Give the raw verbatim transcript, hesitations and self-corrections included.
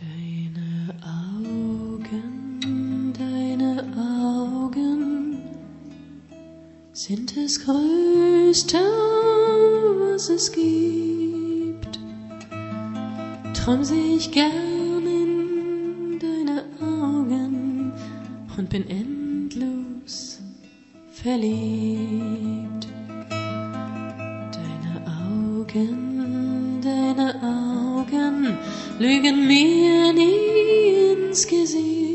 Deine Augen, deine Augen sind das Größte, was es gibt. Drum seh ich gern in deine Augen und bin endlos verliebt. Deine Augen, deine Augen lügen mir nie ins Gesicht.